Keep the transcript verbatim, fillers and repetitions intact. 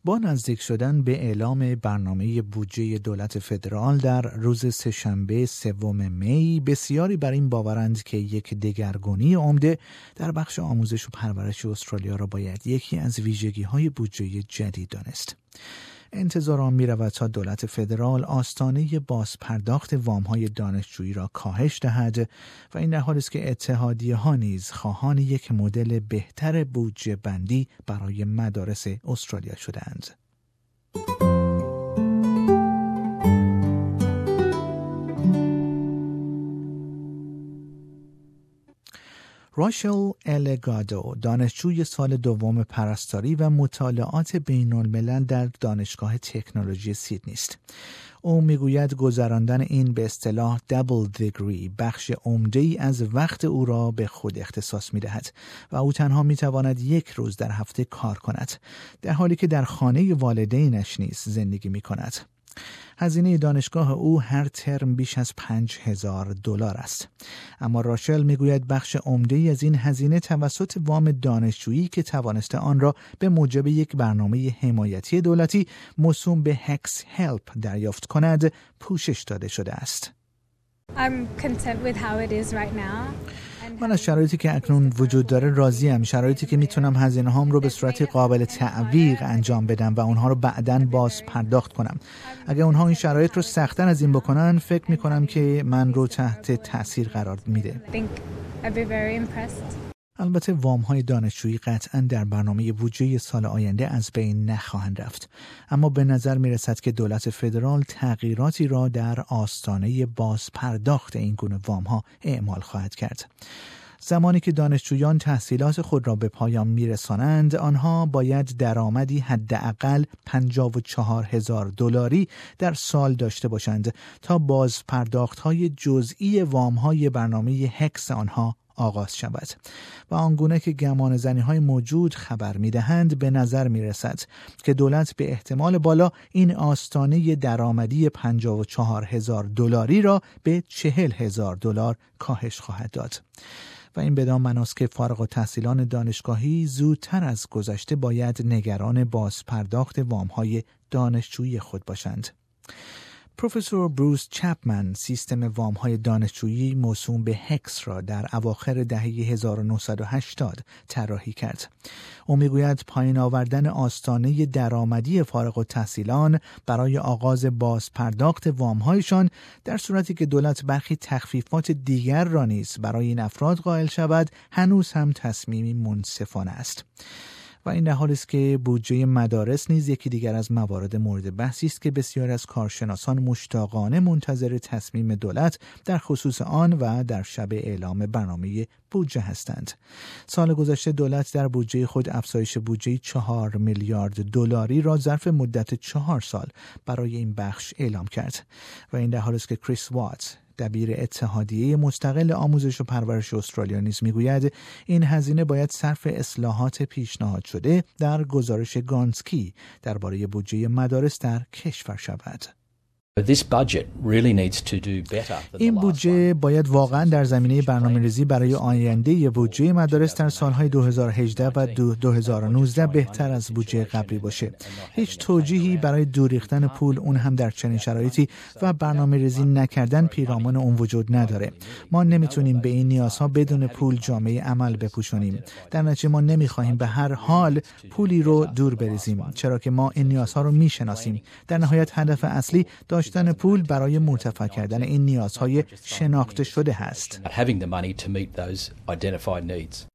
با نزدیک شدن به اعلام برنامه بودجه دولت فدرال در روز سه‌شنبه سوم می، بسیاری بر این باورند که یک دگرگونی عمده در بخش آموزش و پرورش استرالیا را باید یکی از ویژگی‌های بودجه جدید دانست. انتظار آن می‌رود تا دولت فدرال آستانه بازپرداخت وام‌های دانشجویی را کاهش دهد و این در حالی است که اتحادیه‌ها نیز خواهان یک مدل بهتر بودجه بندی برای مدارس استرالیا شده‌اند. راشل الگادو، دانشجوی سال دوم پرستاری و مطالعات بین الملل در دانشگاه تکنولوژی سیدنی است. او میگوید گذراندن این به اصطلاح دابل دیگری بخش عمده‌ای از وقت او را به خود اختصاص می‌دهد و او تنها می‌تواند یک روز در هفته کار کند، در حالی که در خانه والدینش نیز زندگی می‌کند. هزینه دانشگاه او هر ترم بیش از پنج هزار دلار است. اما راشل میگوید بخش عمده‌ای از این هزینه توسط وام دانشجویی که توانسته آن را به موجب یک برنامه حمایتی دولتی موسوم به هکس هلپ دریافت کند پوشش داده شده است. I'm content with how it is right now. من از شرایطی که اکنون وجود داره راضیم، شرایطی که میتونم هزینه هام رو به صورت قابل تعویق انجام بدم و اونها رو بعداً باز پرداخت کنم. اگه اونها این شرایط رو سخت‌تر از این بکنن، فکر میکنم که من رو تحت تأثیر قرار میده. البته وام‌های دانشجویی قطعاً در برنامه بودجه سال آینده از بین نخواهند رفت، اما به نظر میرسد که دولت فدرال تغییراتی را در آستانه باز پرداخت این گونه وام‌ها اعمال خواهد کرد. زمانی که دانشجویان تحصیلات خود را به پایان میرسانند، آنها باید درآمدی حداقل پنجاه و چهار هزار دلاری در سال داشته باشند تا باز پرداخت‌های جزئی وام‌های برنامه هکس آنها آغاز شود و آنگونه که گمان زنی های موجود خبر می دهند به نظر می رسد که دولت به احتمال بالا این آستانه درآمدی پنجاه و چهار هزار دلاری را به چهل هزار دلار کاهش خواهد داد و این بدان معناست که فارغ التحصیلان دانشگاهی زودتر از گذشته باید نگران بازپرداخت وام‌های دانشجویی خود باشند. پروفسور بروس چپمن سیستم وام‌های دانشجویی موسوم به هکس را در اواخر دهه هزار و نهصد و هشتاد طراحی کرد. او میگوید پایین آوردن آستانه درآمدی فارغ التحصیلان برای آغاز بازپرداخت وام‌هایشان در صورتی که دولت برخی تخفیفات دیگر را نیز برای این افراد قائل شود هنوز هم تصمیمی منصفانه است. و این در حالی است که بودجه مدارس نیز یکی دیگر از موارد مورد بحثی است که بسیاری از کارشناسان مشتاقانه منتظر تصمیم دولت در خصوص آن و در شب اعلام برنامه بودجه هستند. سال گذشته دولت در بودجه خود افزایش بودجه چهار میلیارد دلاری را ظرف مدت چهار سال برای این بخش اعلام کرد و این در حالی است که کریس وات دبیر اتحادیه مستقل آموزش و پرورش استرالیا نیز میگوید این هزینه باید صرف اصلاحات پیشنهاد شده در گزارش گانسکی درباره بودجه مدارس در کشور شود. این بودجه باید واقعا در زمینه برنامه‌ریزی برای آینده بودجه مدارس در سالهای دو هزار و هجده و دو هزار و نوزده بهتر از بودجه قبلی باشه. هیچ توجیهی برای دور ریختن پول، اون هم در چنین شرایطی، و برنامه‌ریزی نکردن پیرامون اون وجود نداره. ما نمیتونیم به این نیازها بدون پول جامعه عمل بپوشونیم. در نتیجه ما نمیخواهیم به هر حال پولی رو دور بریزیم، چرا که ما این نیازها رو میشناسیم. در نهایت هدف اصلی داشتن پول برای مرتفع کردن این نیازهای شناخته شده هست.